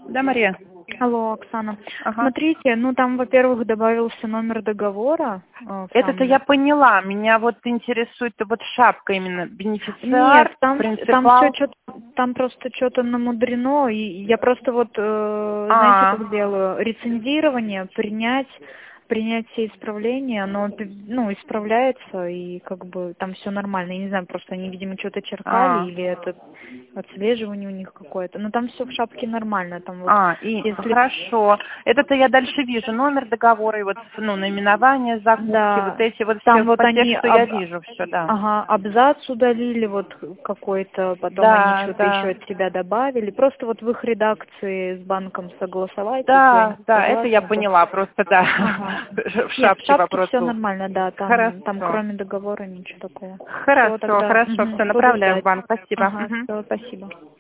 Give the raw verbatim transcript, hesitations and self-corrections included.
Да, Мария. Алло, Оксана. Ага. Смотрите, ну там, во-первых, добавился номер договора. э, в Это-то самом- я поняла. Меня вот интересует вот шапка именно. Бенефициар, Нет, там, там принципал. все что там просто что-то намудрено, и я просто вот, э, знаете, А, как делаю, рецензирование, принять, принять все исправления, оно, ну, исправляется, и как бы там все нормально. Я не знаю, просто они, видимо, что-то черкали, а, или это отслеживание у них какое-то. Но там все в шапке нормально, там вот, а, и если... хорошо. Это-то я дальше вижу. Номер договора и вот, ну, наименование закупки, вот Да, эти вот все там вот по они тексту я об- вижу все, да. ага, абзац удалили вот какой-то, потом они Да, что-то еще да. от себя добавили. Просто вот в их редакции с банком согласовать, если они Да, да, это я согласны, то... поняла, просто да, Ага. в Нет, в шапке шапке вопрос все был. нормально, да, там, там Хорошо, кроме договора ничего такого. Все, хорошо, тогда хорошо, мгм, все, буду направляю в ждать. банк, спасибо. Ага, Мгм. все, спасибо.